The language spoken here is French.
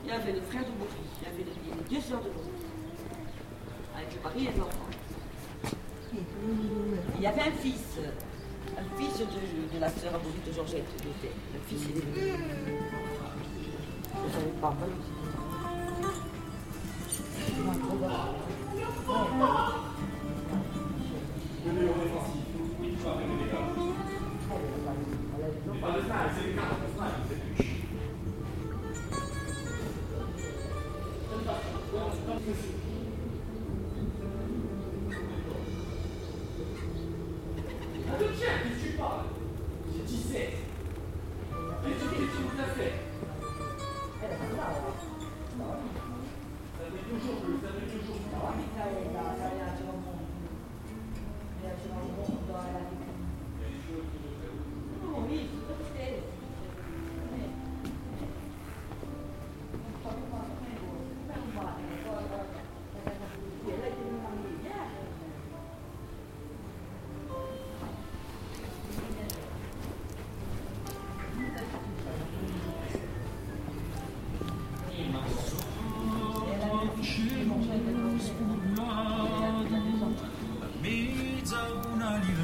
y avait le frère de Bourri, il y avait les deux sœurs de Bourri, avec le mari et l'enfant. Il y avait un fils de la sœur Bourri de Georgette. Le fils, il est venu. Je ne savais pas, moi aussi. Mezza una